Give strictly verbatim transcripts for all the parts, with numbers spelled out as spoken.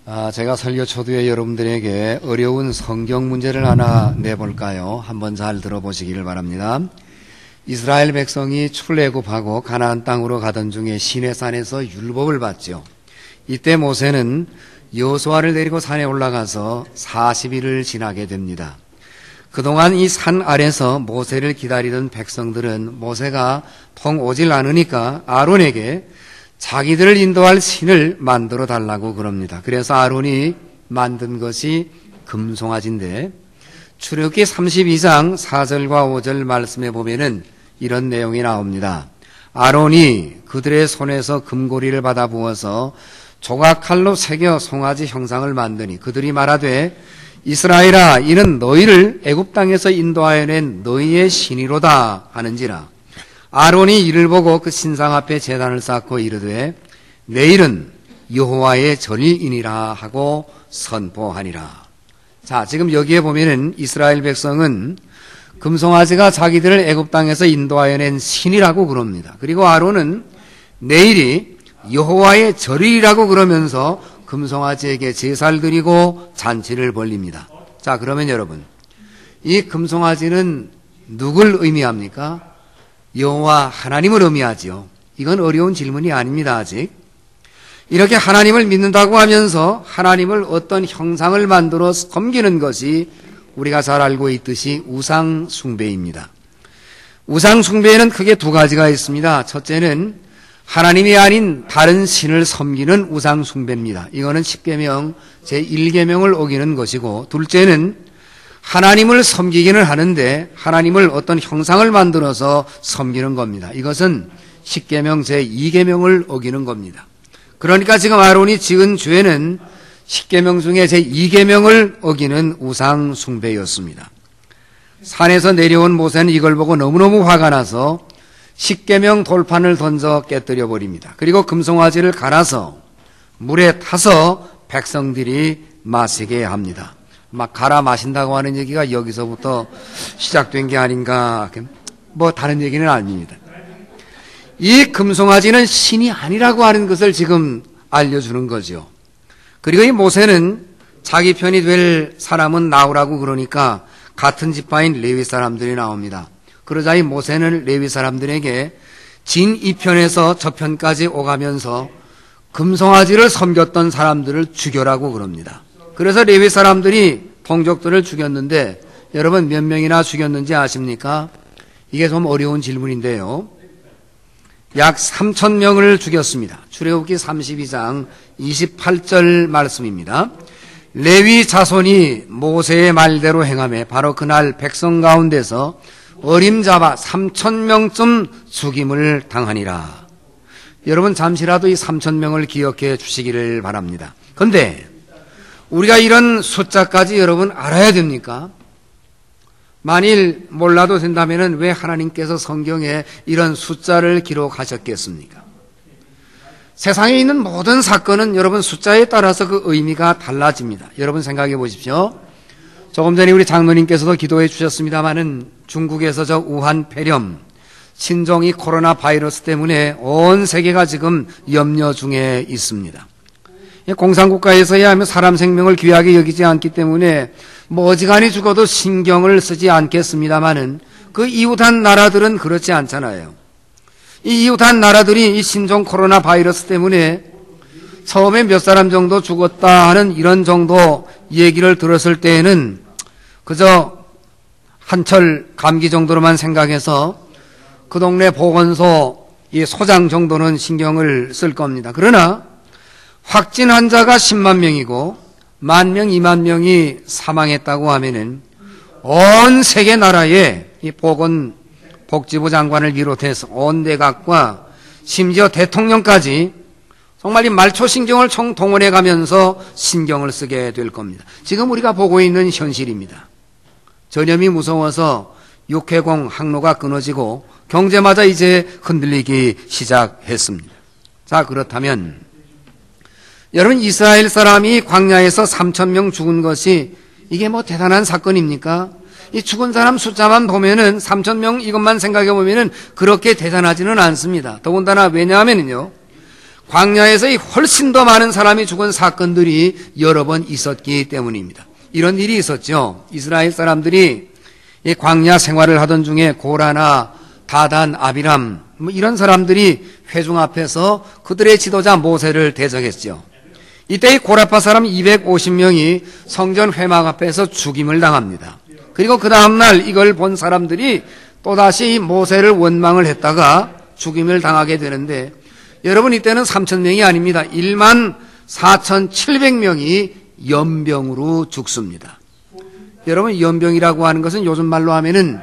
아, 제가 설교 초두에 여러분들에게 어려운 성경 문제를 하나 내볼까요? 한번 잘 들어보시기를 바랍니다. 이스라엘 백성이 출애굽하고 가나안 땅으로 가던 중에 시내산에서 율법을 받죠. 이때 모세는 여호수아를 데리고 산에 올라가서 사십 일을 지나게 됩니다. 그동안 이 산 아래서 모세를 기다리던 백성들은 모세가 통 오질 않으니까 아론에게 자기들을 인도할 신을 만들어 달라고 그럽니다. 그래서 아론이 만든 것이 금송아지인데 출애굽기 삼십이 장 사 절과 오 절 말씀에 보면은 이런 내용이 나옵니다. 아론이 그들의 손에서 금고리를 받아 부어서 조각칼로 새겨 송아지 형상을 만드니 그들이 말하되 이스라엘아 이는 너희를 애굽 땅에서 인도하여 낸 너희의 신이로다 하는지라. 아론이 이를 보고 그 신상 앞에 제단을 쌓고 이르되 내일은 여호와의 절일이니라 하고 선포하니라. 자, 지금 여기에 보면은 이스라엘 백성은 금송아지가 자기들을 애굽 땅에서 인도하여 낸 신이라고 그럽니다. 그리고 아론은 내일이 여호와의 절일이라고 그러면서 금송아지에게 제사를 드리고 잔치를 벌립니다. 자, 그러면 여러분, 이 금송아지는 누굴 의미합니까? 여호와 하나님을 의미하지요. 이건 어려운 질문이 아닙니다. 아직 이렇게 하나님을 믿는다고 하면서 하나님을 어떤 형상을 만들어 섬기는 것이 우리가 잘 알고 있듯이 우상 숭배입니다. 우상 숭배에는 크게 두 가지가 있습니다. 첫째는 하나님이 아닌 다른 신을 섬기는 우상 숭배입니다. 이거는 십계명 제일 계명을 어기는 것이고, 둘째는 하나님을 섬기기는 하는데 하나님을 어떤 형상을 만들어서 섬기는 겁니다. 이것은 십계명 제이 계명을 어기는 겁니다. 그러니까 지금 아론이 지은 죄는 십계명 중에 제이 계명을 어기는 우상 숭배였습니다. 산에서 내려온 모세는 이걸 보고 너무너무 화가 나서 십계명 돌판을 던져 깨뜨려 버립니다. 그리고 금송아지를 갈아서 물에 타서 백성들이 마시게 합니다. 막 갈아 마신다고 하는 얘기가 여기서부터 시작된 게 아닌가, 뭐 다른 얘기는 아닙니다. 이 금송아지는 신이 아니라고 하는 것을 지금 알려주는 거죠. 그리고 이 모세는 자기 편이 될 사람은 나오라고 그러니까 같은 지파인 레위 사람들이 나옵니다. 그러자 이 모세는 레위 사람들에게 진 이 편에서 저편까지 오가면서 금송아지를 섬겼던 사람들을 죽여라고 그럽니다. 그래서 레위 사람들이 동족들을 죽였는데 여러분 몇 명이나 죽였는지 아십니까? 이게 좀 어려운 질문인데요. 약 삼천 명을 죽였습니다. 출애굽기 삼십이 장 이십팔 절 말씀입니다. 레위 자손이 모세의 말대로 행하며 바로 그날 백성 가운데서 어림잡아 삼천 명쯤 죽임을 당하니라. 여러분 잠시라도 이 삼천 명을 기억해 주시기를 바랍니다. 그런데 우리가 이런 숫자까지 여러분 알아야 됩니까? 만일 몰라도 된다면 왜 하나님께서 성경에 이런 숫자를 기록하셨겠습니까? 세상에 있는 모든 사건은 여러분 숫자에 따라서 그 의미가 달라집니다. 여러분 생각해 보십시오. 조금 전에 우리 장로님께서도 기도해 주셨습니다마는 중국에서 저 우한 폐렴, 신종이 코로나 바이러스 때문에 온 세계가 지금 염려 중에 있습니다. 공산국가에서야 하면 사람 생명을 귀하게 여기지 않기 때문에 뭐 어지간히 죽어도 신경을 쓰지 않겠습니다마는 그 이웃한 나라들은 그렇지 않잖아요. 이 이웃한 나라들이 이 신종 코로나 바이러스 때문에 처음에 몇 사람 정도 죽었다 하는 이런 정도 얘기를 들었을 때에는 그저 한철 감기 정도로만 생각해서 그 동네 보건소 이 소장 정도는 신경을 쓸 겁니다. 그러나 확진 환자가 십만 명이고 만 명, 이만 명이 사망했다고 하면은 온 세계 나라에 이 보건복지부 장관을 비롯해서 온 내각과 심지어 대통령까지 정말 이 말초신경을 총동원해 가면서 신경을 쓰게 될 겁니다. 지금 우리가 보고 있는 현실입니다. 전염이 무서워서 육해공 항로가 끊어지고 경제마저 이제 흔들리기 시작했습니다. 자, 그렇다면 여러분 이스라엘 사람이 광야에서 삼천 명 죽은 것이 이게 뭐 대단한 사건입니까? 이 죽은 사람 숫자만 보면은 삼천 명 이것만 생각해 보면은 그렇게 대단하지는 않습니다. 더군다나 왜냐하면요 광야에서 훨씬 더 많은 사람이 죽은 사건들이 여러 번 있었기 때문입니다. 이런 일이 있었죠. 이스라엘 사람들이 이 광야 생활을 하던 중에 고라나 다단, 아비람 뭐 이런 사람들이 회중 앞에서 그들의 지도자 모세를 대적했죠. 이때 이 고라파 사람 이백오십 명이 성전 회막 앞에서 죽임을 당합니다. 그리고 그 다음날 이걸 본 사람들이 또다시 모세를 원망을 했다가 죽임을 당하게 되는데, 여러분 이때는 삼천 명이 아닙니다. 일만 사천칠백 명이 연병으로 죽습니다. 여러분 연병이라고 하는 것은 요즘 말로 하면은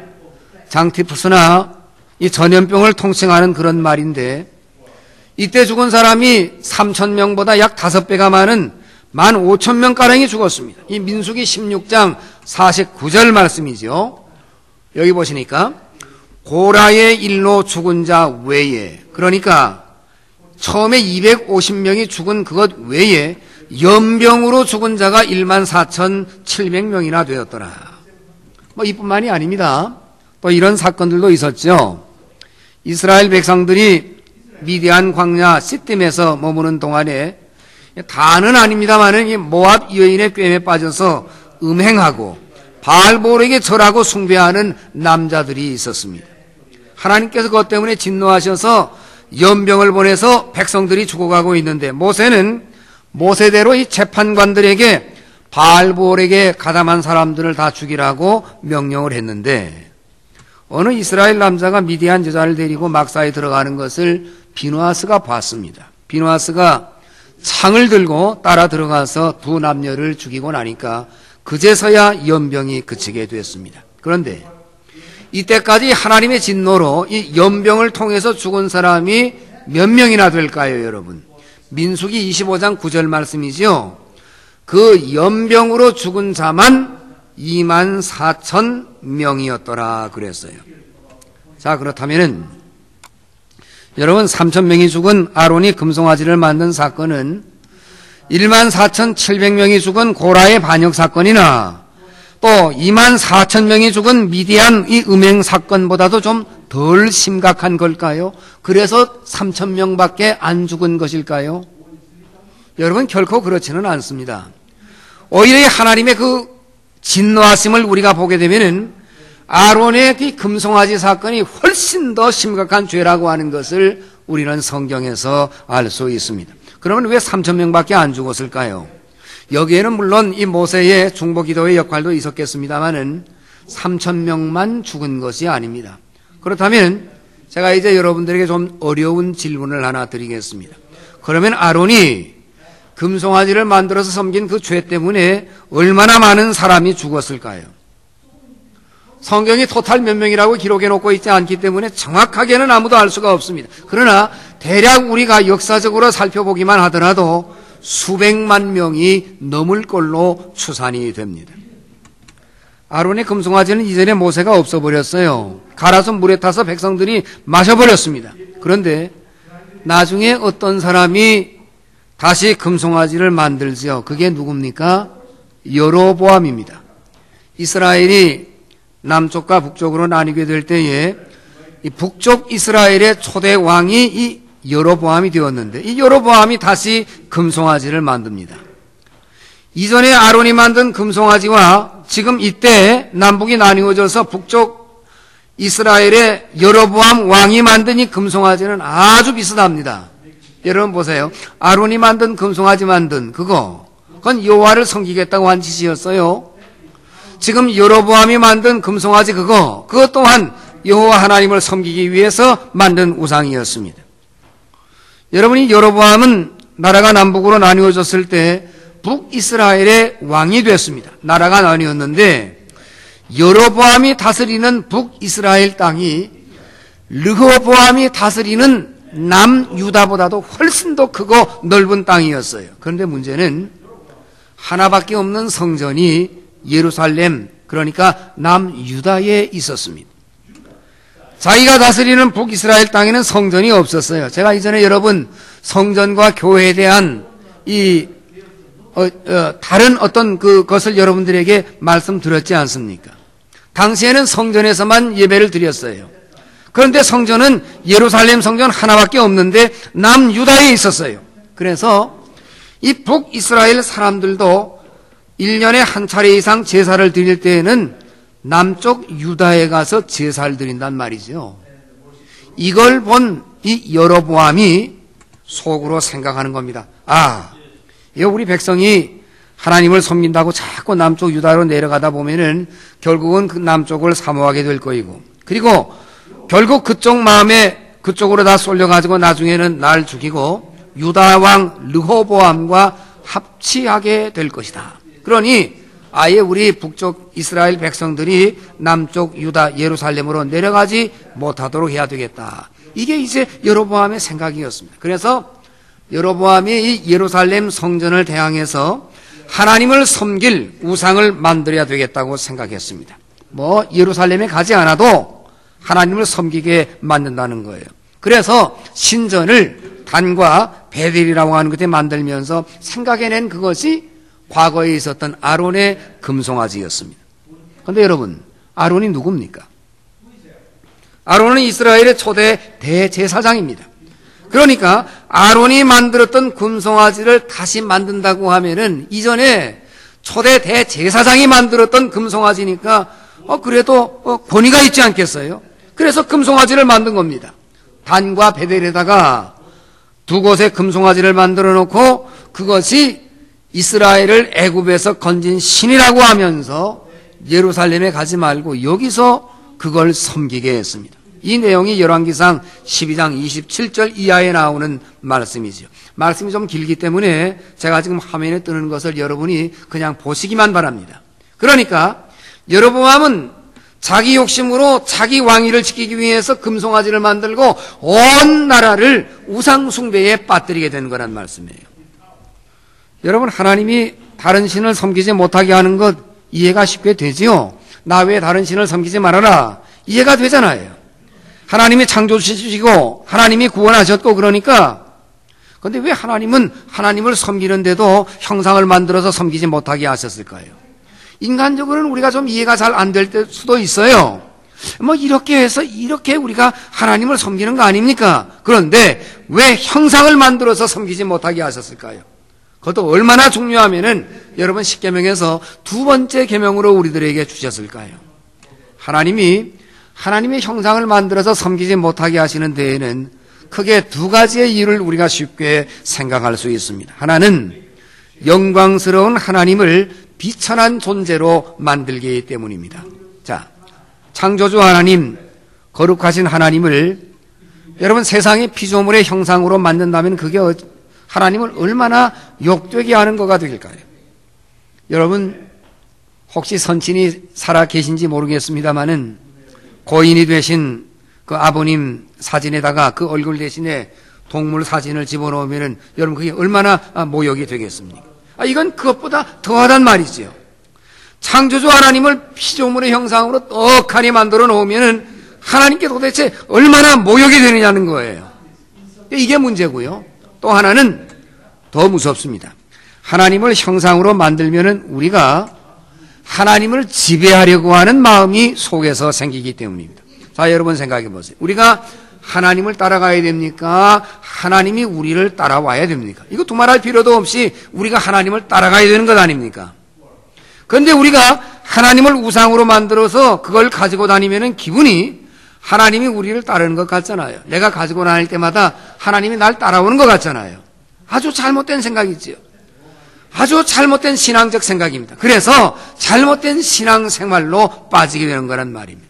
장티푸스나 이 전염병을 통칭하는 그런 말인데, 이때 죽은 사람이 삼천 명보다 약 다섯 배가 많은 만 오천 명가량이 죽었습니다. 이 민수기 십육 장 사십구 절 말씀이죠. 여기 보시니까 고라의 일로 죽은 자 외에, 그러니까 처음에 이백오십 명이 죽은 그것 외에 연병으로 죽은 자가 일만 사천칠백 명이나 되었더라. 뭐 이뿐만이 아닙니다. 또 이런 사건들도 있었죠. 이스라엘 백성들이 미디안 광야 시딤에서 머무는 동안에, 다는 아닙니다만은 모압 여인의 꿰매 빠져서 음행하고 바알볼에게 절하고 숭배하는 남자들이 있었습니다. 하나님께서 그것 때문에 진노하셔서 연병을 보내서 백성들이 죽어가고 있는데, 모세는 모세대로 이 재판관들에게 바알볼에게 가담한 사람들을 다 죽이라고 명령을 했는데, 어느 이스라엘 남자가 미디안 여자를 데리고 막사에 들어가는 것을 비누아스가 봤습니다. 비누아스가 창을 들고 따라 들어가서 두 남녀를 죽이고 나니까 그제서야 연병이 그치게 됐습니다. 그런데 이때까지 하나님의 진노로 이 연병을 통해서 죽은 사람이 몇 명이나 될까요, 여러분? 민수기 이십오 장 구 절 말씀이죠. 그 연병으로 죽은 자만 이만 사천 명이었더라 그랬어요. 자, 그렇다면은 여러분 삼천 명이 죽은 아론이 금송아지를 만든 사건은 일만 사천칠백 명이 죽은 고라의 반역 사건이나 또 이만 사천 명이 죽은 미디안 이 음행 사건보다도 좀 덜 심각한 걸까요? 그래서 삼천 명밖에 안 죽은 것일까요? 여러분 결코 그렇지는 않습니다. 오히려 하나님의 그 진노하심을 우리가 보게 되면은 아론의 그 금송아지 사건이 훨씬 더 심각한 죄라고 하는 것을 우리는 성경에서 알 수 있습니다. 그러면 왜 삼천 명밖에 안 죽었을까요? 여기에는 물론 이 모세의 중보기도의 역할도 있었겠습니다만은 삼천 명만 죽은 것이 아닙니다. 그렇다면 제가 이제 여러분들에게 좀 어려운 질문을 하나 드리겠습니다. 그러면 아론이 금송아지를 만들어서 섬긴 그 죄 때문에 얼마나 많은 사람이 죽었을까요? 성경이 토탈 몇 명이라고 기록해 놓고 있지 않기 때문에 정확하게는 아무도 알 수가 없습니다. 그러나 대략 우리가 역사적으로 살펴보기만 하더라도 수백만 명이 넘을 걸로 추산이 됩니다. 아론의 금송아지는 이전에 모세가 없어버렸어요. 갈아서 물에 타서 백성들이 마셔버렸습니다. 그런데 나중에 어떤 사람이 다시 금송아지를 만들죠. 그게 누굽니까? 여로보암입니다. 이스라엘이 남쪽과 북쪽으로 나뉘게 될 때에 이 북쪽 이스라엘의 초대 왕이 이 여로보암이 되었는데, 이 여로보암이 다시 금송아지를 만듭니다. 이전에 아론이 만든 금송아지와 지금 이때 남북이 나뉘어져서 북쪽 이스라엘의 여로보암 왕이 만든 이 금송아지는 아주 비슷합니다. 여러분 보세요. 아론이 만든 금송아지 만든 그거, 그건 여호와를 섬기겠다고 한 짓이었어요. 지금 여로보암이 만든 금송아지 그거, 그것 또한 여호와 하나님을 섬기기 위해서 만든 우상이었습니다. 여러분이 여로보암은 나라가 남북으로 나뉘어졌을 때 북이스라엘의 왕이 됐습니다. 나라가 나뉘었는데 여로보암이 다스리는 북이스라엘 땅이 르호보암이 다스리는 남유다보다도 훨씬 더 크고 넓은 땅이었어요. 그런데 문제는 하나밖에 없는 성전이 예루살렘, 그러니까 남유다에 있었습니다. 자기가 다스리는 북이스라엘 땅에는 성전이 없었어요. 제가 이전에 여러분 성전과 교회에 대한 이 어, 어, 다른 어떤 그것을 여러분들에게 말씀드렸지 않습니까? 당시에는 성전에서만 예배를 드렸어요. 그런데 성전은 예루살렘 성전 하나밖에 없는데 남유다에 있었어요. 그래서 이 북이스라엘 사람들도 일 년에 한 차례 이상 제사를 드릴 때에는 남쪽 유다에 가서 제사를 드린단 말이죠. 이걸 본 이 여로보암이 속으로 생각하는 겁니다. 아, 이거 우리 백성이 하나님을 섬긴다고 자꾸 남쪽 유다로 내려가다 보면은 결국은 그 남쪽을 사모하게 될 거이고, 그리고 결국 그쪽 마음에 그쪽으로 다 쏠려가지고 나중에는 날 죽이고 유다 왕 르호보암과 합치하게 될 것이다. 그러니 아예 우리 북쪽 이스라엘 백성들이 남쪽 유다 예루살렘으로 내려가지 못하도록 해야 되겠다. 이게 이제 여로보암의 생각이었습니다. 그래서 여로보암이 이 예루살렘 성전을 대항해서 하나님을 섬길 우상을 만들어야 되겠다고 생각했습니다. 뭐 예루살렘에 가지 않아도 하나님을 섬기게 만든다는 거예요. 그래서 신전을 단과 베델이라고 하는 것에 만들면서 생각해낸 그것이 과거에 있었던 아론의 금송아지였습니다. 그런데 여러분, 아론이 누굽니까? 아론은 이스라엘의 초대 대제사장입니다. 그러니까 아론이 만들었던 금송아지를 다시 만든다고 하면은 이전에 초대 대제사장이 만들었던 금송아지니까 어 그래도 어, 권위가 있지 않겠어요? 그래서 금송아지를 만든 겁니다. 단과 베델에다가 두 곳에 금송아지를 만들어 놓고 그것이 이스라엘을 애굽에서 건진 신이라고 하면서 예루살렘에 가지 말고 여기서 그걸 섬기게 했습니다. 이 내용이 열왕기상 십이 장 이십칠 절 이하에 나오는 말씀이죠. 말씀이 좀 길기 때문에 제가 지금 화면에 뜨는 것을 여러분이 그냥 보시기만 바랍니다. 그러니까 여로보암은 자기 욕심으로 자기 왕위를 지키기 위해서 금송아지를 만들고 온 나라를 우상 숭배에 빠뜨리게 된 거란 말씀이에요. 여러분, 하나님이 다른 신을 섬기지 못하게 하는 것 이해가 쉽게 되지요. 나 외에 다른 신을 섬기지 말아라, 이해가 되잖아요. 하나님이 창조주시고 하나님이 구원하셨고 그러니까. 그런데 왜 하나님은 하나님을 섬기는데도 형상을 만들어서 섬기지 못하게 하셨을까요? 인간적으로는 우리가 좀 이해가 잘 안 될 수도 있어요. 뭐 이렇게 해서 이렇게 우리가 하나님을 섬기는 거 아닙니까? 그런데 왜 형상을 만들어서 섬기지 못하게 하셨을까요? 그것도 얼마나 중요하면은 여러분 십계명에서 두 번째 계명으로 우리들에게 주셨을까요? 하나님이 하나님의 형상을 만들어서 섬기지 못하게 하시는 데에는 크게 두 가지의 이유를 우리가 쉽게 생각할 수 있습니다. 하나는 영광스러운 하나님을 비천한 존재로 만들기 때문입니다. 자, 창조주 하나님, 거룩하신 하나님을 여러분 세상의 피조물의 형상으로 만든다면 그게 하나님을 얼마나 욕되게 하는 거가 될까요? 여러분 혹시 선친이 살아 계신지 모르겠습니다만은 고인이 되신 그 아버님 사진에다가 그 얼굴 대신에 동물 사진을 집어넣으면은 여러분 그게 얼마나 모욕이 되겠습니까? 아, 이건 그것보다 더하단 말이죠. 창조주 하나님을 피조물의 형상으로 떡하니 만들어 놓으면은 하나님께 도대체 얼마나 모욕이 되느냐는 거예요. 이게 문제고요. 또 하나는 더 무섭습니다. 하나님을 형상으로 만들면은 우리가 하나님을 지배하려고 하는 마음이 속에서 생기기 때문입니다. 자, 여러분 생각해 보세요. 우리가 하나님을 따라가야 됩니까? 하나님이 우리를 따라와야 됩니까? 이거 두말할 필요도 없이 우리가 하나님을 따라가야 되는 것 아닙니까? 그런데 우리가 하나님을 우상으로 만들어서 그걸 가지고 다니면은 기분이 하나님이 우리를 따르는 것 같잖아요. 내가 가지고 다닐 때마다 하나님이 날 따라오는 것 같잖아요. 아주 잘못된 생각이지요. 아주 잘못된 신앙적 생각입니다. 그래서 잘못된 신앙생활로 빠지게 되는 거란 말입니다.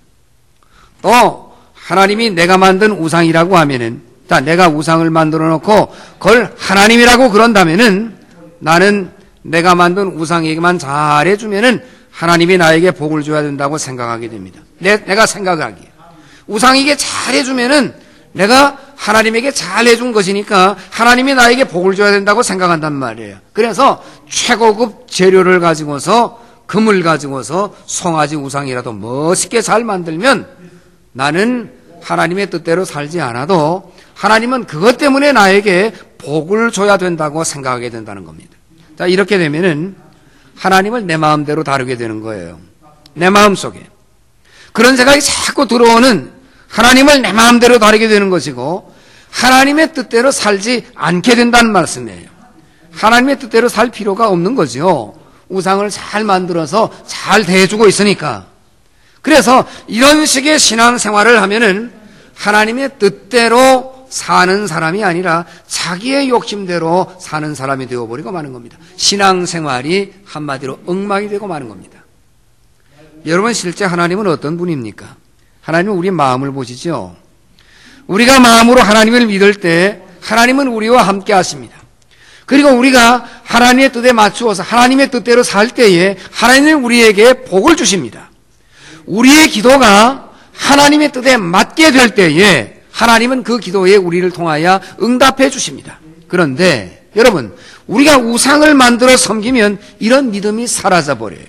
또 하나님이 내가 만든 우상이라고 하면은, 자, 내가 우상을 만들어 놓고 그걸 하나님이라고 그런다면은 나는 내가 만든 우상에게만 잘해주면은 하나님이 나에게 복을 줘야 된다고 생각하게 됩니다. 내, 내가 생각하기에 우상에게 잘해주면은 내가 하나님에게 잘해준 것이니까 하나님이 나에게 복을 줘야 된다고 생각한단 말이에요. 그래서 최고급 재료를 가지고서 금을 가지고서 송아지 우상이라도 멋있게 잘 만들면 나는 하나님의 뜻대로 살지 않아도 하나님은 그것 때문에 나에게 복을 줘야 된다고 생각하게 된다는 겁니다. 자, 이렇게 되면은 하나님을 내 마음대로 다루게 되는 거예요. 내 마음속에 그런 생각이 자꾸 들어오는 하나님을 내 마음대로 다르게 되는 것이고 하나님의 뜻대로 살지 않게 된다는 말씀이에요. 하나님의 뜻대로 살 필요가 없는 거죠. 우상을 잘 만들어서 잘 대해주고 있으니까. 그래서 이런 식의 신앙생활을 하면은 하나님의 뜻대로 사는 사람이 아니라 자기의 욕심대로 사는 사람이 되어버리고 마는 겁니다. 신앙생활이 한마디로 엉망이 되고 마는 겁니다. 여러분, 실제 하나님은 어떤 분입니까? 하나님은 우리 마음을 보시죠. 우리가 마음으로 하나님을 믿을 때 하나님은 우리와 함께 하십니다. 그리고 우리가 하나님의 뜻에 맞추어서 하나님의 뜻대로 살 때에 하나님은 우리에게 복을 주십니다. 우리의 기도가 하나님의 뜻에 맞게 될 때에 하나님은 그 기도에 우리를 통하여 응답해 주십니다. 그런데 여러분, 우리가 우상을 만들어 섬기면 이런 믿음이 사라져 버려요.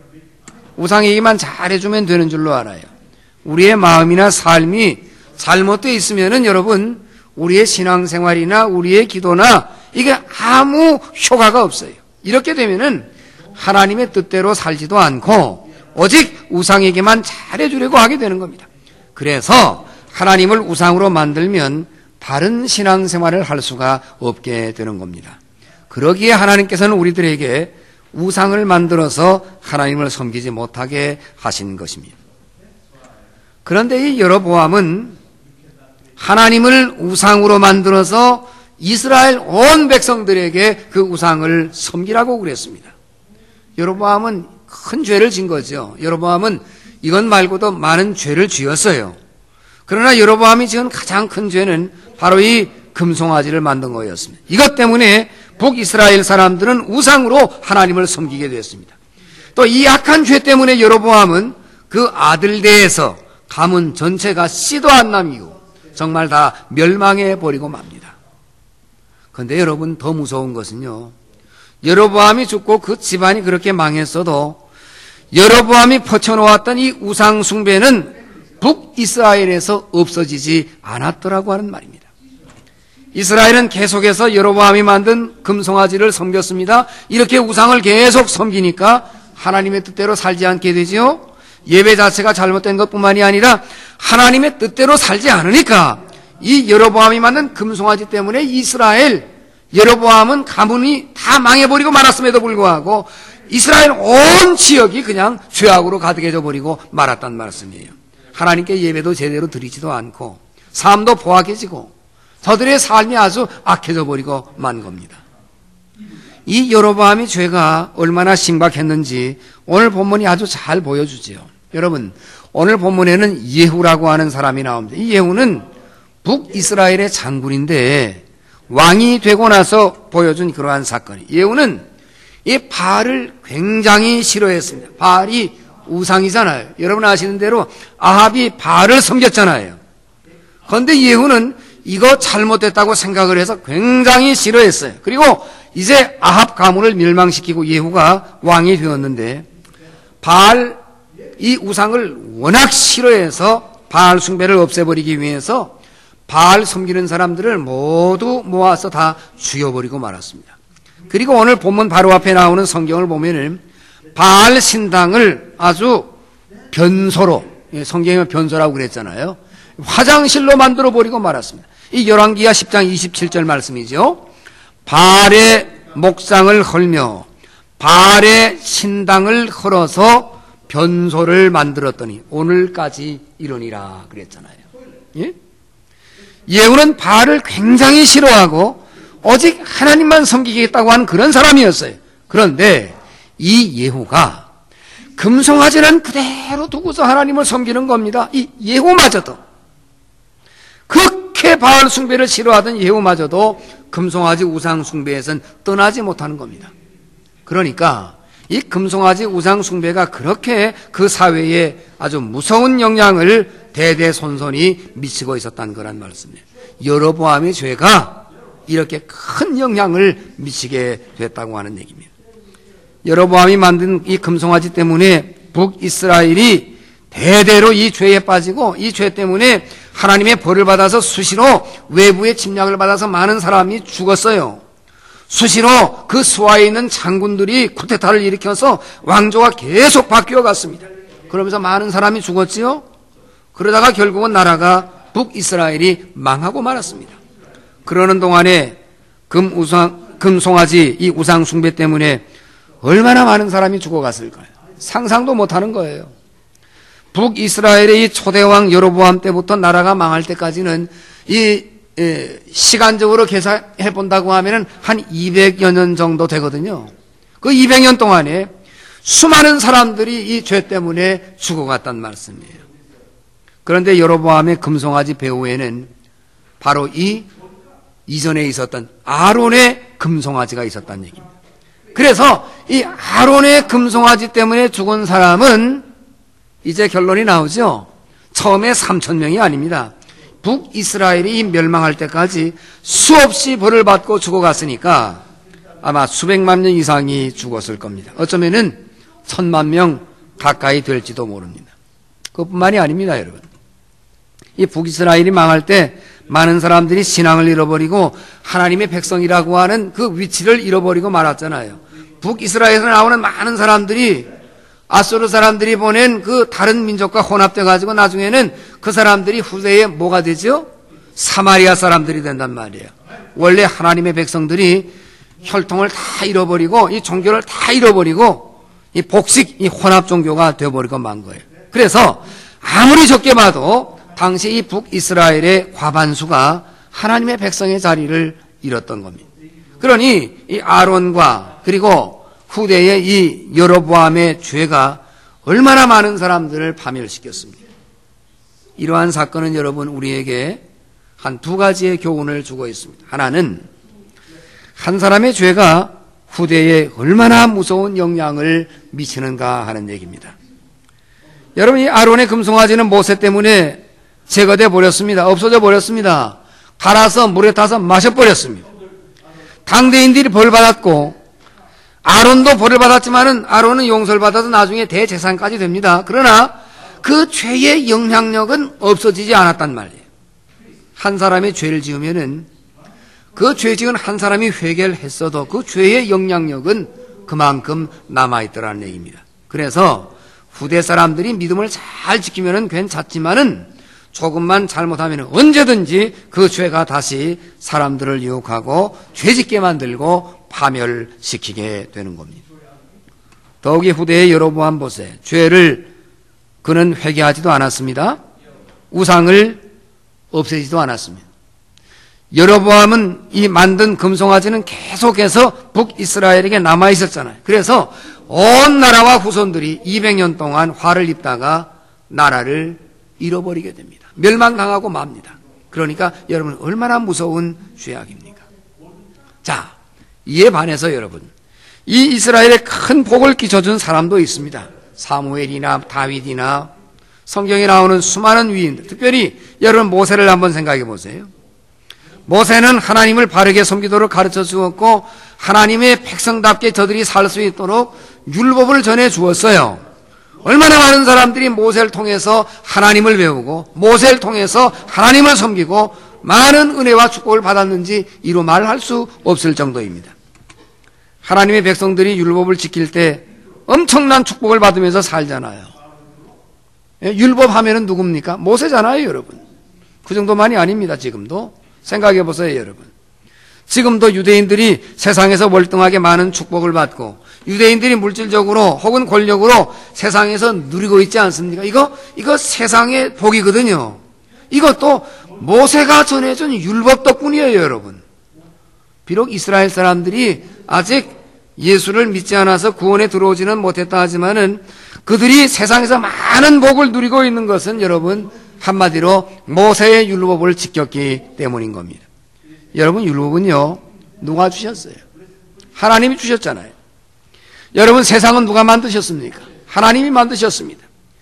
우상에게만 잘해주면 되는 줄로 알아요. 우리의 마음이나 삶이 잘못되어 있으면은 여러분, 우리의 신앙생활이나 우리의 기도나 이게 아무 효과가 없어요. 이렇게 되면은 하나님의 뜻대로 살지도 않고 오직 우상에게만 잘해주려고 하게 되는 겁니다. 그래서 하나님을 우상으로 만들면 다른 신앙생활을 할 수가 없게 되는 겁니다. 그러기에 하나님께서는 우리들에게 우상을 만들어서 하나님을 섬기지 못하게 하신 것입니다. 그런데 이 여로보암은 하나님을 우상으로 만들어서 이스라엘 온 백성들에게 그 우상을 섬기라고 그랬습니다. 여로보암은 큰 죄를 진 거죠. 여로보암은 이것 말고도 많은 죄를 지었어요. 그러나 여로보암이 지은 가장 큰 죄는 바로 이 금송아지를 만든 거였습니다. 이것 때문에 북이스라엘 사람들은 우상으로 하나님을 섬기게 되었습니다. 또 이 악한 죄 때문에 여로보암은 그 아들대에서 가문 전체가 씨도 안 남이고 정말 다 멸망해 버리고 맙니다. 그런데 여러분, 더 무서운 것은요, 여로보암이 죽고 그 집안이 그렇게 망했어도 여로보암이 퍼쳐놓았던 이 우상 숭배는 북이스라엘에서 없어지지 않았더라고 하는 말입니다. 이스라엘은 계속해서 여로보암이 만든 금송아지를 섬겼습니다. 이렇게 우상을 계속 섬기니까 하나님의 뜻대로 살지 않게 되지요. 예배 자체가 잘못된 것뿐만이 아니라 하나님의 뜻대로 살지 않으니까 이 여로보암이 만든 금송아지 때문에 이스라엘 여로보암은 가문이 다 망해버리고 말았음에도 불구하고 이스라엘 온 지역이 그냥 죄악으로 가득해져 버리고 말았단 말씀이에요. 하나님께 예배도 제대로 드리지도 않고 삶도 포악해지고 저들의 삶이 아주 악해져 버리고 만 겁니다. 이 여로보암의 죄가 얼마나 심각했는지 오늘 본문이 아주 잘 보여주지요. 여러분, 오늘 본문에는 예후라고 하는 사람이 나옵니다. 이 예후는 북이스라엘의 장군인데 왕이 되고 나서 보여준 그러한 사건이, 예후는 이 바알을 굉장히 싫어했습니다. 바알이 우상이잖아요. 여러분 아시는 대로 아합이 바알을 섬겼잖아요. 그런데 예후는 이거 잘못됐다고 생각을 해서 굉장히 싫어했어요. 그리고 이제 아합 가문을 멸망시키고 예후가 왕이 되었는데 바알 이 우상을 워낙 싫어해서 바알 숭배를 없애버리기 위해서 바알 섬기는 사람들을 모두 모아서 다 죽여버리고 말았습니다. 그리고 오늘 본문 바로 앞에 나오는 성경을 보면은 바알 신당을 아주 변소로, 성경에 변소라고 그랬잖아요. 화장실로 만들어버리고 말았습니다. 이 열왕기하 십 장 이십칠 절 말씀이죠. 바알의 목상을 헐며 바알의 신당을 헐어서 변소를 만들었더니 오늘까지 이르니라 그랬잖아요. 예? 예후는 바알을 굉장히 싫어하고 오직 하나님만 섬기겠다고 하는 그런 사람이었어요. 그런데 이 예후가 금송아지는 그대로 두고서 하나님을 섬기는 겁니다. 이 예후마저도, 그렇게 바알 숭배를 싫어하던 예후마저도 금송아지 우상 숭배에선 떠나지 못하는 겁니다. 그러니까 이 금송아지 우상 숭배가 그렇게 그 사회에 아주 무서운 영향을 대대손손이 미치고 있었다는 거란 말씀이에요. 여로보암의 죄가 이렇게 큰 영향을 미치게 됐다고 하는 얘기입니다. 여로보암이 만든 이 금송아지 때문에 북이스라엘이 대대로 이 죄에 빠지고 이 죄 때문에 하나님의 벌을 받아서 수시로 외부의 침략을 받아서 많은 사람이 죽었어요. 수시로 그 수하에 있는 장군들이 쿠데타를 일으켜서 왕조가 계속 바뀌어 갔습니다. 그러면서 많은 사람이 죽었지요. 그러다가 결국은 나라가 북이스라엘이 망하고 말았습니다. 그러는 동안에 금 우상, 금송아지 이 우상 숭배 때문에 얼마나 많은 사람이 죽어갔을까요? 상상도 못하는 거예요. 북이스라엘의 이 초대왕 여로보암 때부터 나라가 망할 때까지는 이 에, 시간적으로 계산해 본다고 하면은 한 이백여 년 정도 되거든요. 그 이백 년 동안에 수많은 사람들이 이 죄 때문에 죽어갔단 말씀이에요. 그런데 여로보암의 금송아지 배후에는 바로 이 이전에 있었던 아론의 금송아지가 있었다는 얘기입니다. 그래서 이 아론의 금송아지 때문에 죽은 사람은 이제 결론이 나오죠. 처음에 삼천 명이 아닙니다. 북이스라엘이 멸망할 때까지 수없이 벌을 받고 죽어갔으니까 아마 수백만 명 이상이 죽었을 겁니다. 어쩌면은 천만 명 가까이 될지도 모릅니다. 그것뿐만이 아닙니다, 여러분. 이 북이스라엘이 망할 때 많은 사람들이 신앙을 잃어버리고 하나님의 백성이라고 하는 그 위치를 잃어버리고 말았잖아요. 북이스라엘에서 나오는 많은 사람들이 아수르 사람들이 보낸 그 다른 민족과 혼합돼 가지고 나중에는 그 사람들이 후대에 뭐가 되죠? 사마리아 사람들이 된단 말이에요. 원래 하나님의 백성들이 혈통을 다 잃어버리고 이 종교를 다 잃어버리고 이 복식, 이 혼합 종교가 되어버리고 만 거예요. 그래서 아무리 적게 봐도 당시 이 북이스라엘의 과반수가 하나님의 백성의 자리를 잃었던 겁니다. 그러니 이 아론과 그리고 후대의 이 여로보암의 죄가 얼마나 많은 사람들을 파멸시켰습니까? 이러한 사건은 여러분 우리에게 한 두 가지의 교훈을 주고 있습니다. 하나는 한 사람의 죄가 후대에 얼마나 무서운 영향을 미치는가 하는 얘기입니다. 여러분 이 아론의 금송아지는 모세 때문에 제거돼 버렸습니다. 없어져 버렸습니다. 갈아서 물에 타서 마셔버렸습니다. 당대인들이 벌 받았고 아론도 벌을 받았지만은 아론은 용서를 받아서 나중에 대제사장까지 됩니다. 그러나 그 죄의 영향력은 없어지지 않았단 말이에요. 한 사람이 죄를 지으면은 그 죄 지은 한 사람이 회개를 했어도 그 죄의 영향력은 그만큼 남아있더라는 얘기입니다. 그래서 후대 사람들이 믿음을 잘 지키면은 괜찮지만은 조금만 잘못하면 언제든지 그 죄가 다시 사람들을 유혹하고 죄짓게 만들고 파멸시키게 되는 겁니다. 더욱이 후대의 여로보암 보세, 죄를 그는 회개하지도 않았습니다. 우상을 없애지도 않았습니다. 여로보암은 이 만든 금송아지는 계속해서 북이스라엘에게 남아있었잖아요. 그래서 온 나라와 후손들이 이백 년 동안 화를 입다가 나라를 잃어버리게 됩니다. 멸망당하고 맙니다. 그러니까 여러분 얼마나 무서운 죄악입니까? 자, 이에 반해서 여러분 이 이스라엘에 큰 복을 끼쳐준 사람도 있습니다. 사무엘이나 다윗이나 성경에 나오는 수많은 위인들, 특별히 여러분 모세를 한번 생각해 보세요. 모세는 하나님을 바르게 섬기도록 가르쳐 주었고 하나님의 백성답게 저들이 살 수 있도록 율법을 전해 주었어요. 얼마나 많은 사람들이 모세를 통해서 하나님을 배우고 모세를 통해서 하나님을 섬기고 많은 은혜와 축복을 받았는지 이루 말할 수 없을 정도입니다. 하나님의 백성들이 율법을 지킬 때 엄청난 축복을 받으면서 살잖아요. 율법 하면은 누굽니까? 모세잖아요, 여러분. 그 정도만이 아닙니다, 지금도. 생각해 보세요, 여러분. 지금도 유대인들이 세상에서 월등하게 많은 축복을 받고 유대인들이 물질적으로 혹은 권력으로 세상에서 누리고 있지 않습니까? 이거 이거 세상의 복이거든요. 이것도 모세가 전해준 율법 덕분이에요, 여러분. 비록 이스라엘 사람들이 아직 예수를 믿지 않아서 구원에 들어오지는 못했다 하지만은 그들이 세상에서 많은 복을 누리고 있는 것은 여러분 한마디로 모세의 율법을 지켰기 때문인 겁니다. 여러분 율법은요 누가 주셨어요? 하나님이 주셨잖아요. 여러분 세상은 누가 만드셨습니까? 하나님이 만드셨습니다.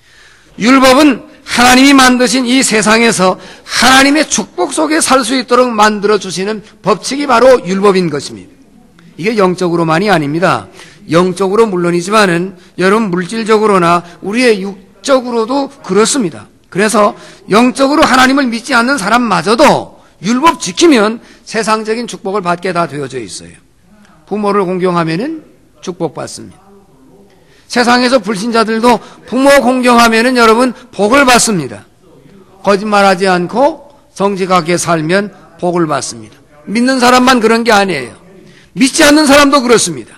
율법은 하나님이 만드신 이 세상에서 하나님의 축복 속에 살 수 있도록 만들어주시는 법칙이 바로 율법인 것입니다. 이게 영적으로만이 아닙니다. 영적으로 물론이지만은 여러분 물질적으로나 우리의 육적으로도 그렇습니다. 그래서 영적으로 하나님을 믿지 않는 사람마저도 율법 지키면 세상적인 축복을 받게 다 되어져 있어요. 부모를 공경하면은 축복받습니다. 세상에서 불신자들도 부모 공경하면은 여러분 복을 받습니다. 거짓말하지 않고 정직하게 살면 복을 받습니다. 믿는 사람만 그런 게 아니에요. 믿지 않는 사람도 그렇습니다.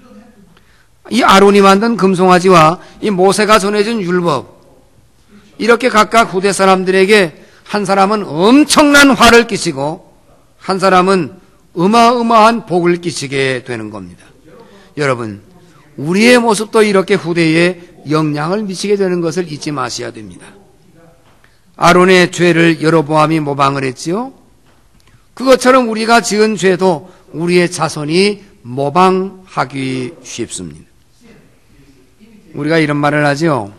이 아론이 만든 금송아지와 이 모세가 전해준 율법, 이렇게 각각 후대 사람들에게 한 사람은 엄청난 화를 끼치고 한 사람은 어마어마한 복을 끼치게 되는 겁니다. 여러분, 우리의 모습도 이렇게 후대에 영향을 미치게 되는 것을 잊지 마셔야 됩니다. 아론의 죄를 여로보암이 모방을 했지요. 그것처럼 우리가 지은 죄도 우리의 자손이 모방하기 쉽습니다. 우리가 이런 말을 하죠.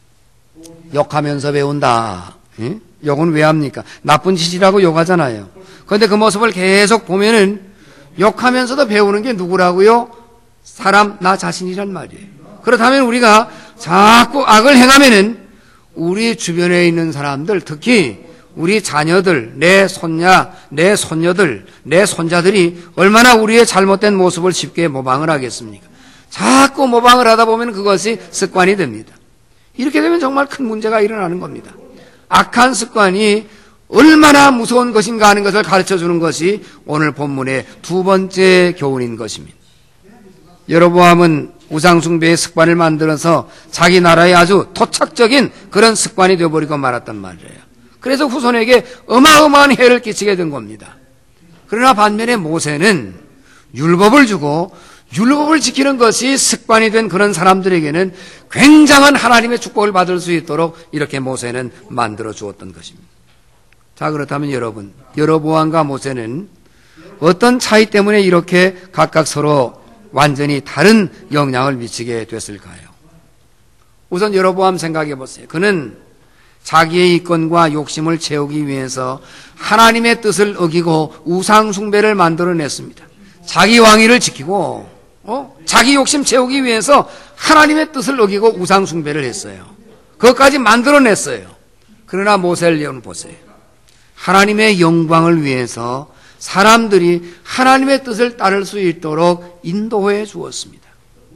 욕하면서 배운다. 예? 욕은 왜 합니까? 나쁜 짓이라고 욕하잖아요. 그런데 그 모습을 계속 보면은 욕하면서도 배우는 게 누구라고요? 사람, 나 자신이란 말이에요. 그렇다면 우리가 자꾸 악을 행하면은 우리 주변에 있는 사람들, 특히 우리 자녀들, 내 손자, 내 손녀들, 내 손자들이 얼마나 우리의 잘못된 모습을 쉽게 모방을 하겠습니까? 자꾸 모방을 하다 보면 그것이 습관이 됩니다. 이렇게 되면 정말 큰 문제가 일어나는 겁니다. 악한 습관이 얼마나 무서운 것인가 하는 것을 가르쳐주는 것이 오늘 본문의 두 번째 교훈인 것입니다. 여로보암은 우상숭배의 습관을 만들어서 자기 나라에 아주 토착적인 그런 습관이 되어버리고 말았단 말이에요. 그래서 후손에게 어마어마한 해를 끼치게 된 겁니다. 그러나 반면에 모세는 율법을 주고 율법을 지키는 것이 습관이 된 그런 사람들에게는 굉장한 하나님의 축복을 받을 수 있도록 이렇게 모세는 만들어 주었던 것입니다. 자, 그렇다면 여러분, 여로보암과 모세는 어떤 차이 때문에 이렇게 각각 서로 완전히 다른 영향을 미치게 됐을까요? 우선 여로보암 생각해 보세요. 그는 자기의 이권과 욕심을 채우기 위해서 하나님의 뜻을 어기고 우상 숭배를 만들어냈습니다. 자기 왕위를 지키고 어? 자기 욕심 채우기 위해서 하나님의 뜻을 어기고 우상 숭배를 했어요. 그것까지 만들어냈어요. 그러나 모세를 보세요. 하나님의 영광을 위해서 사람들이 하나님의 뜻을 따를 수 있도록 인도해 주었습니다.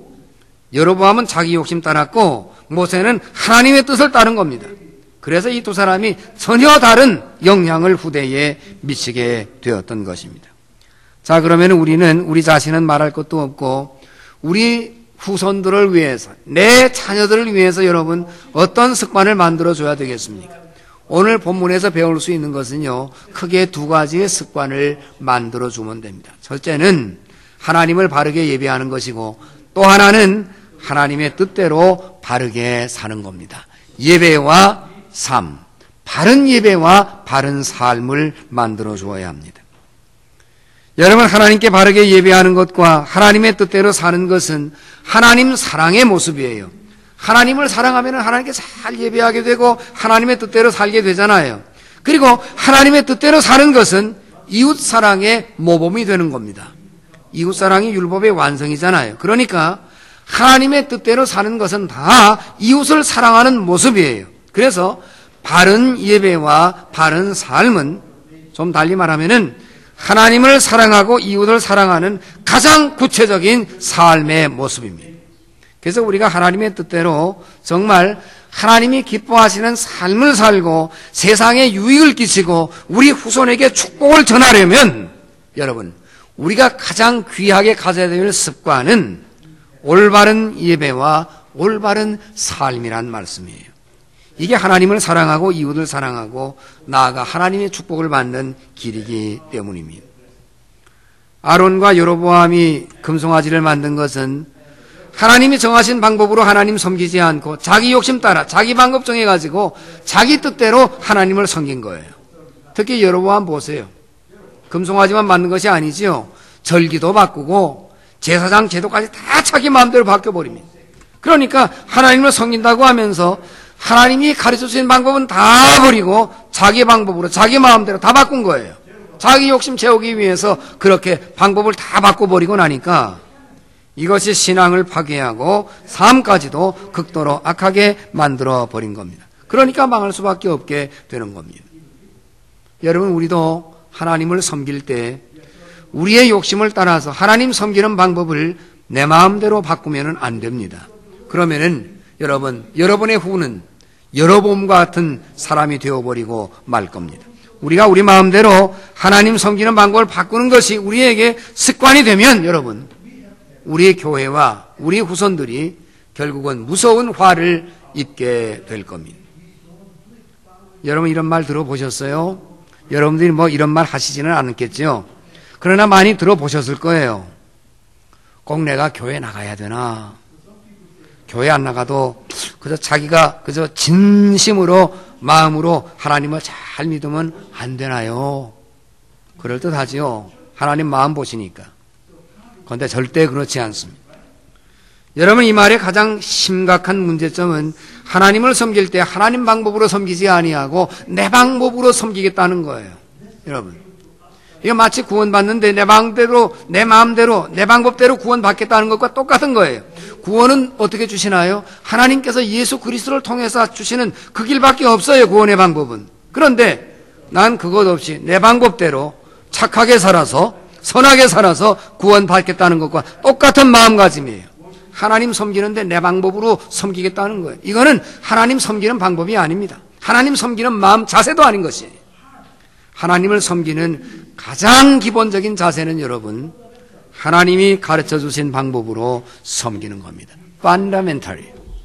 여로보암은 자기 욕심 따랐고 모세는 하나님의 뜻을 따른 겁니다. 그래서 이 두 사람이 전혀 다른 영향을 후대에 미치게 되었던 것입니다. 자, 그러면 우리는 우리 자신은 말할 것도 없고 우리 후손들을 위해서, 내 자녀들을 위해서 여러분 어떤 습관을 만들어줘야 되겠습니까? 오늘 본문에서 배울 수 있는 것은요, 크게 두 가지의 습관을 만들어주면 됩니다. 첫째는 하나님을 바르게 예배하는 것이고 또 하나는 하나님의 뜻대로 바르게 사는 겁니다. 예배와 삶, 바른 예배와 바른 삶을 만들어 주어야 합니다. 여러분, 하나님께 바르게 예배하는 것과 하나님의 뜻대로 사는 것은 하나님 사랑의 모습이에요. 하나님을 사랑하면 하나님께 잘 예배하게 되고 하나님의 뜻대로 살게 되잖아요. 그리고 하나님의 뜻대로 사는 것은 이웃 사랑의 모범이 되는 겁니다. 이웃 사랑이 율법의 완성이잖아요. 그러니까 하나님의 뜻대로 사는 것은 다 이웃을 사랑하는 모습이에요. 그래서 바른 예배와 바른 삶은 좀 달리 말하면은 하나님을 사랑하고 이웃을 사랑하는 가장 구체적인 삶의 모습입니다. 그래서 우리가 하나님의 뜻대로 정말 하나님이 기뻐하시는 삶을 살고 세상에 유익을 끼치고 우리 후손에게 축복을 전하려면 여러분, 우리가 가장 귀하게 가져야 될 습관은 올바른 예배와 올바른 삶이란 말씀이에요. 이게 하나님을 사랑하고 이웃을 사랑하고 나아가 하나님의 축복을 받는 길이기 때문입니다. 아론과 여로보암이 금송아지를 만든 것은 하나님이 정하신 방법으로 하나님 섬기지 않고 자기 욕심 따라 자기 방법 정해가지고 자기 뜻대로 하나님을 섬긴 거예요. 특히 여로보암 보세요. 금송아지만 만든 것이 아니지요. 절기도 바꾸고 제사장 제도까지 다 자기 마음대로 바뀌어버립니다. 그러니까 하나님을 섬긴다고 하면서 하나님이 가르쳐 주신 방법은 다 버리고 자기 방법으로 자기 마음대로 다 바꾼 거예요. 자기 욕심 채우기 위해서 그렇게 방법을 다 바꿔버리고 나니까 이것이 신앙을 파괴하고 삶까지도 극도로 악하게 만들어버린 겁니다. 그러니까 망할 수밖에 없게 되는 겁니다. 여러분, 우리도 하나님을 섬길 때 우리의 욕심을 따라서 하나님 섬기는 방법을 내 마음대로 바꾸면 안 됩니다. 그러면은 여러분, 여러분의 후는 여로보암과 같은 사람이 되어버리고 말 겁니다. 우리가 우리 마음대로 하나님 섬기는 방법을 바꾸는 것이 우리에게 습관이 되면 여러분, 우리 교회와 우리 후손들이 결국은 무서운 화를 입게 될 겁니다. 여러분 이런 말 들어보셨어요? 여러분들이 뭐 이런 말 하시지는 않았겠죠? 그러나 많이 들어보셨을 거예요. 꼭 내가 교회 나가야 되나? 교회 안 나가도 그저 자기가 그저 진심으로 마음으로 하나님을 잘 믿으면 안 되나요? 그럴듯하지요. 하나님 마음 보시니까. 그런데 절대 그렇지 않습니다. 여러분 이 말의 가장 심각한 문제점은 하나님을 섬길 때 하나님 방법으로 섬기지 아니하고 내 방법으로 섬기겠다는 거예요. 여러분 이거 마치 구원받는데 내 마음대로 내 마음대로 내 방법대로 구원받겠다는 것과 똑같은 거예요. 구원은 어떻게 주시나요? 하나님께서 예수 그리스도를 통해서 주시는 그 길밖에 없어요. 구원의 방법은. 그런데 난 그것 없이 내 방법대로 착하게 살아서 선하게 살아서 구원받겠다는 것과 똑같은 마음가짐이에요. 하나님 섬기는데 내 방법으로 섬기겠다는 거예요. 이거는 하나님 섬기는 방법이 아닙니다. 하나님 섬기는 마음 자세도 아닌 것이에요. 하나님을 섬기는 가장 기본적인 자세는 여러분 하나님이 가르쳐 주신 방법으로 섬기는 겁니다. Fundamentally.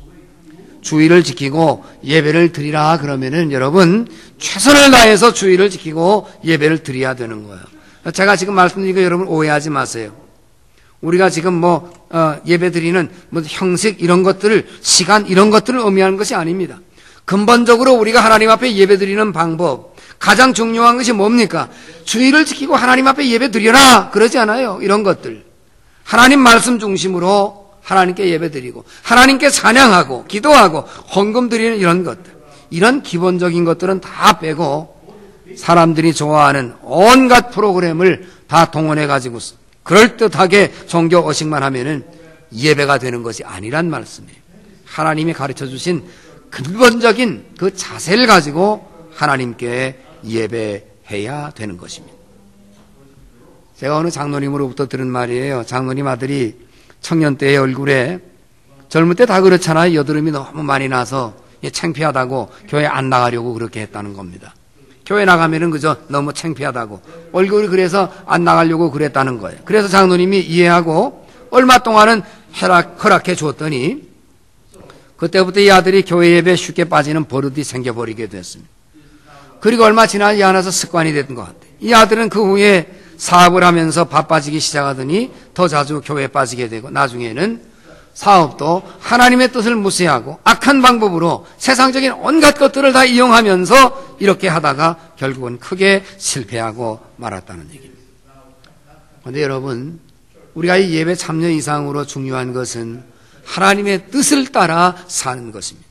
주의를 지키고 예배를 드리라 그러면은 여러분 최선을 다해서 주의를 지키고 예배를 드려야 되는 거예요. 제가 지금 말씀드린 거 여러분 오해하지 마세요. 우리가 지금 뭐 어, 예배 드리는 뭐 형식 이런 것들을 시간 이런 것들을 의미하는 것이 아닙니다. 근본적으로 우리가 하나님 앞에 예배 드리는 방법 가장 중요한 것이 뭡니까? 주의를 지키고 하나님 앞에 예배 드려라 그러지 않아요. 이런 것들 하나님 말씀 중심으로 하나님께 예배 드리고 하나님께 찬양하고 기도하고 헌금 드리는 이런 것들 이런 기본적인 것들은 다 빼고 사람들이 좋아하는 온갖 프로그램을 다 동원해 가지고 그럴듯하게 종교 의식만 하면은 예배가 되는 것이 아니란 말씀이에요. 하나님이 가르쳐 주신 근본적인 그 자세를 가지고 하나님께 예배해야 되는 것입니다. 제가 어느 장로님으로부터 들은 말이에요. 장로님 아들이 청년 때의 얼굴에 젊을 때 다 그렇잖아요. 여드름이 너무 많이 나서 창피하다고 교회 안 나가려고 그렇게 했다는 겁니다. 교회 나가면은 그저 너무 창피하다고 얼굴이 그래서 안 나가려고 그랬다는 거예요. 그래서 장로님이 이해하고 얼마 동안은 허락, 허락해 주었더니 그때부터 이 아들이 교회 예배에 쉽게 빠지는 버릇이 생겨버리게 됐습니다. 그리고 얼마 지나지 않아서 습관이 됐던 것 같아요. 이 아들은 그 후에 사업을 하면서 바빠지기 시작하더니 더 자주 교회에 빠지게 되고 나중에는 사업도 하나님의 뜻을 무시하고 악한 방법으로 세상적인 온갖 것들을 다 이용하면서 이렇게 하다가 결국은 크게 실패하고 말았다는 얘기입니다. 그런데 여러분 우리가 이 예배 참여 이상으로 중요한 것은 하나님의 뜻을 따라 사는 것입니다.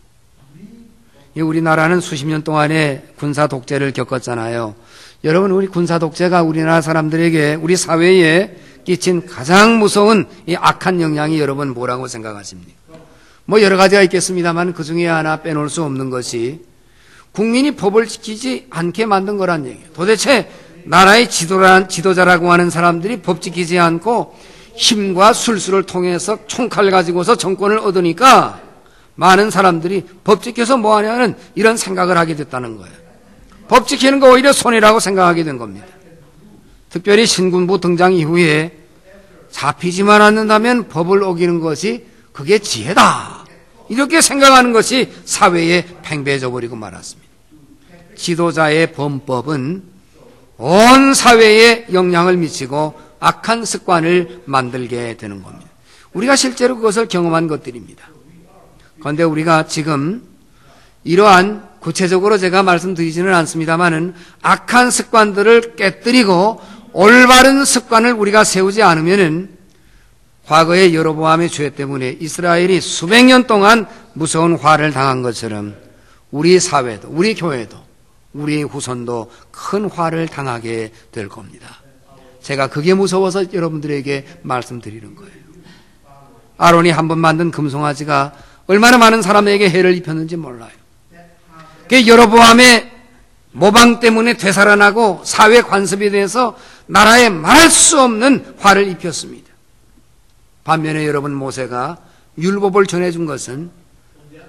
우리나라는 수십 년 동안의 군사 독재를 겪었잖아요. 여러분 우리 군사 독재가 우리나라 사람들에게 우리 사회에 끼친 가장 무서운 이 악한 영향이 여러분 뭐라고 생각하십니까? 뭐 여러 가지가 있겠습니다만 그 중에 하나 빼놓을 수 없는 것이 국민이 법을 지키지 않게 만든 거란 얘기예요. 도대체 나라의 지도란, 지도자라고 하는 사람들이 법 지키지 않고 힘과 술수를 통해서 총칼 가지고서 정권을 얻으니까 많은 사람들이 법 지켜서 뭐하냐는 이런 생각을 하게 됐다는 거예요. 법 지키는 거 오히려 손해라고 생각하게 된 겁니다. 특별히 신군부 등장 이후에 잡히지만 않는다면 법을 어기는 것이 그게 지혜다. 이렇게 생각하는 것이 사회에 팽배해져 버리고 말았습니다. 지도자의 범법은 온 사회에 영향을 미치고 악한 습관을 만들게 되는 겁니다. 우리가 실제로 그것을 경험한 것들입니다. 그런데 우리가 지금 이러한 구체적으로 제가 말씀드리지는 않습니다만은 악한 습관들을 깨뜨리고 올바른 습관을 우리가 세우지 않으면은 과거의 여로보암의 죄 때문에 이스라엘이 수백 년 동안 무서운 화를 당한 것처럼 우리 사회도 우리 교회도 우리 후손도 큰 화를 당하게 될 겁니다. 제가 그게 무서워서 여러분들에게 말씀드리는 거예요. 아론이 한번 만든 금송아지가 얼마나 많은 사람에게 해를 입혔는지 몰라요. 그 여로보암의 모방 때문에 되살아나고 사회 관습에 대해서 나라에 말할 수 없는 화를 입혔습니다. 반면에 여러분 모세가 율법을 전해준 것은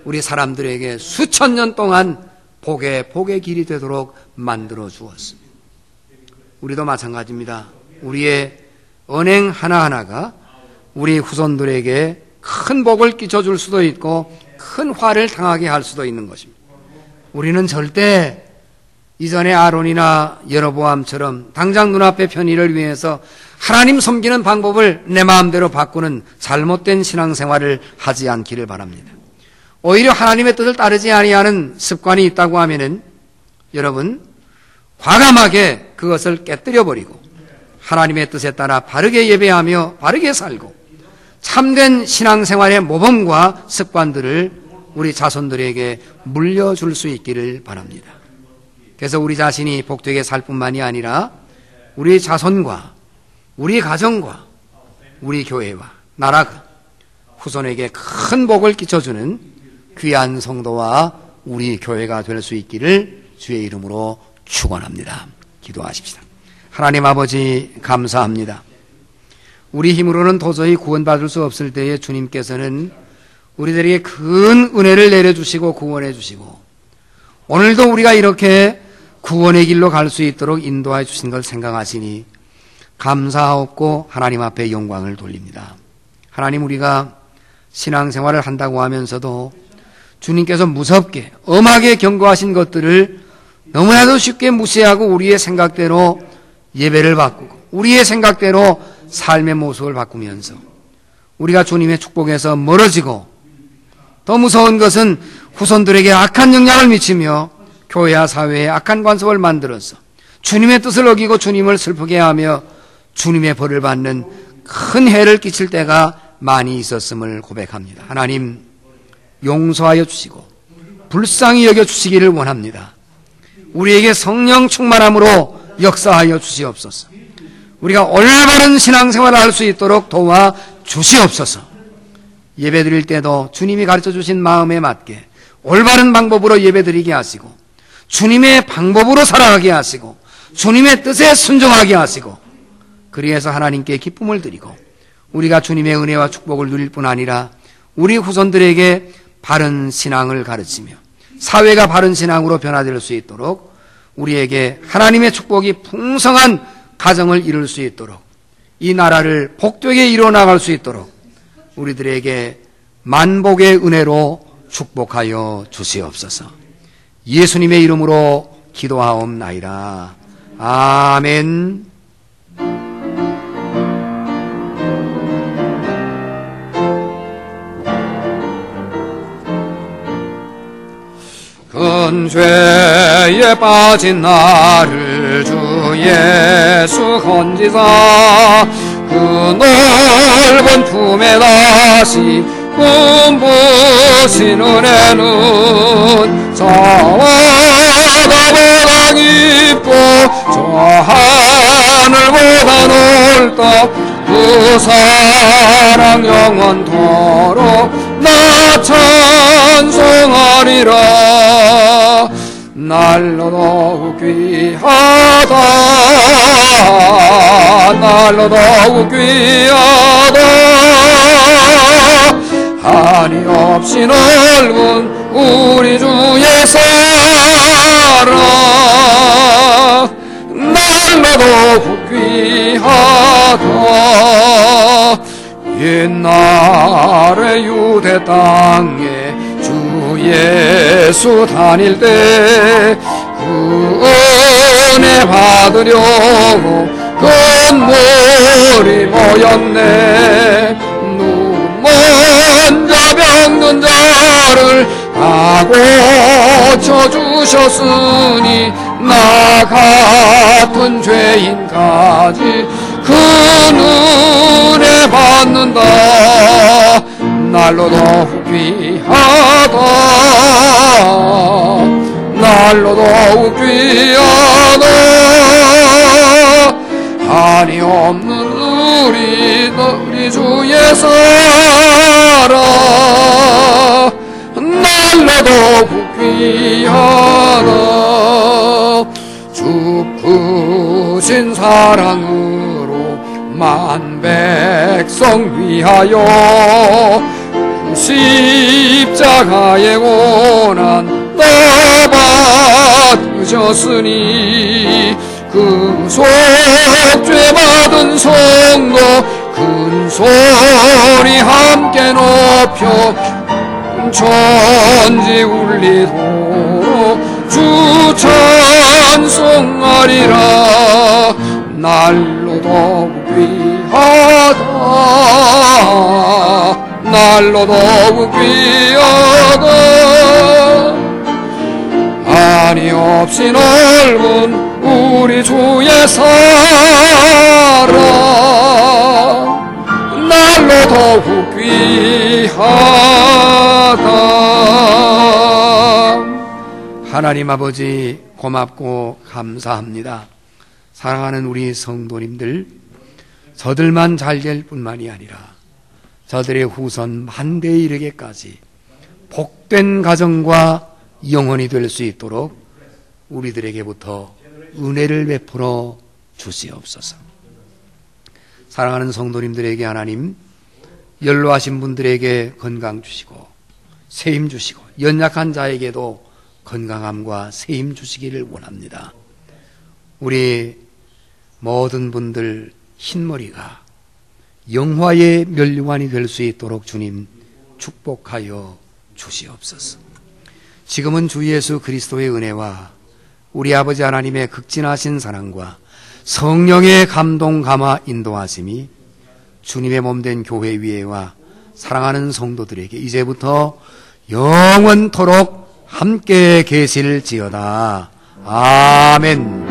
우리 사람들에게 수천 년 동안 복의 복의 길이 되도록 만들어 주었습니다. 우리도 마찬가지입니다. 우리의 언행 하나하나가 우리 후손들에게 큰 복을 끼쳐줄 수도 있고 큰 화를 당하게 할 수도 있는 것입니다. 우리는 절대 이전에 아론이나 여로보암처럼 당장 눈앞의 편의를 위해서 하나님 섬기는 방법을 내 마음대로 바꾸는 잘못된 신앙생활을 하지 않기를 바랍니다. 오히려 하나님의 뜻을 따르지 아니하는 습관이 있다고 하면은 여러분 과감하게 그것을 깨뜨려버리고 하나님의 뜻에 따라 바르게 예배하며 바르게 살고 참된 신앙생활의 모범과 습관들을 우리 자손들에게 물려줄 수 있기를 바랍니다. 그래서 우리 자신이 복되게 살 뿐만이 아니라 우리 자손과 우리 가정과 우리 교회와 나라가 후손에게 큰 복을 끼쳐주는 귀한 성도와 우리 교회가 될 수 있기를 주의 이름으로 축원합니다. 기도하십시다. 하나님 아버지 감사합니다. 우리 힘으로는 도저히 구원받을 수 없을 때에 주님께서는 우리들에게 큰 은혜를 내려주시고 구원해 주시고 오늘도 우리가 이렇게 구원의 길로 갈 수 있도록 인도해 주신 걸 생각하시니 감사하옵고 하나님 앞에 영광을 돌립니다. 하나님, 우리가 신앙생활을 한다고 하면서도 주님께서 무섭게 엄하게 경고하신 것들을 너무나도 쉽게 무시하고 우리의 생각대로 예배를 바꾸고 우리의 생각대로 삶의 모습을 바꾸면서 우리가 주님의 축복에서 멀어지고 더 무서운 것은 후손들에게 악한 영향을 미치며 교회와 사회에 악한 관습을 만들어서 주님의 뜻을 어기고 주님을 슬프게 하며 주님의 벌을 받는 큰 해를 끼칠 때가 많이 있었음을 고백합니다. 하나님, 용서하여 주시고 불쌍히 여겨 주시기를 원합니다. 우리에게 성령 충만함으로 역사하여 주시옵소서. 우리가 올바른 신앙생활을 할 수 있도록 도와 주시옵소서. 예배드릴 때도 주님이 가르쳐 주신 마음에 맞게 올바른 방법으로 예배드리게 하시고 주님의 방법으로 살아가게 하시고 주님의 뜻에 순종하게 하시고 그리해서 하나님께 기쁨을 드리고 우리가 주님의 은혜와 축복을 누릴 뿐 아니라 우리 후손들에게 바른 신앙을 가르치며 사회가 바른 신앙으로 변화될 수 있도록 우리에게 하나님의 축복이 풍성한 가정을 이룰 수 있도록 이 나라를 복되게 이루어나갈 수 있도록 우리들에게 만복의 은혜로 축복하여 주시옵소서. 예수님의 이름으로 기도하옵나이다. 아멘. 큰 죄에 빠진 나를 주 예수 건지사 그 넓은 품에 다시 꿈부신 은혜는 저와다보다 깊고 저 하늘보다 넓다 그 사랑 영원토록 나 찬송하리라. 날로 더욱 귀하다 날로 더욱 귀하다 한이 없이 넓은 우리 주의 사랑 날로 더욱 귀하다. 옛날에 유대 땅에 주 예수 다닐 때 그 은혜 받으려고 건물이 모였네. 눈먼 자 병든 자를 다 고쳐주셨으니 나 같은 죄인까지 그 은혜 받는다. 날로 더욱 귀하다 날로 더욱 귀하다 한이 없는 우리 우리 주의 사랑 날로 더욱 귀하다. 주 크신 사랑으로 만 백성 위하여 십자가의 고난 따받으셨으니 그 속죄 받은 성도 큰 소리 함께 높여 천지 울리도록 주 찬송하리라. 날로 더욱 귀하다, 날로 더욱 귀하다. 한이 없이 넓은 우리 주의 사랑, 날로 더욱 귀하다. 하나님 아버지 고맙고 감사합니다. 사랑하는 우리 성도님들, 저들만 잘 될 뿐만이 아니라 저들의 후손 만대에 이르게까지 복된 가정과 영혼이 될 수 있도록 우리들에게부터 은혜를 베풀어 주시옵소서. 사랑하는 성도님들에게 하나님, 연로하신 분들에게 건강 주시고 세임 주시고 연약한 자에게도 건강함과 세임 주시기를 원합니다. 우리 모든 분들 흰머리가 영화의 멸류관이 될 수 있도록 주님 축복하여 주시옵소서. 지금은 주 예수 그리스도의 은혜와 우리 아버지 하나님의 극진하신 사랑과 성령의 감동 감화 인도하심이 주님의 몸된 교회 위에와 사랑하는 성도들에게 이제부터 영원토록 함께 계실지어다. 아멘.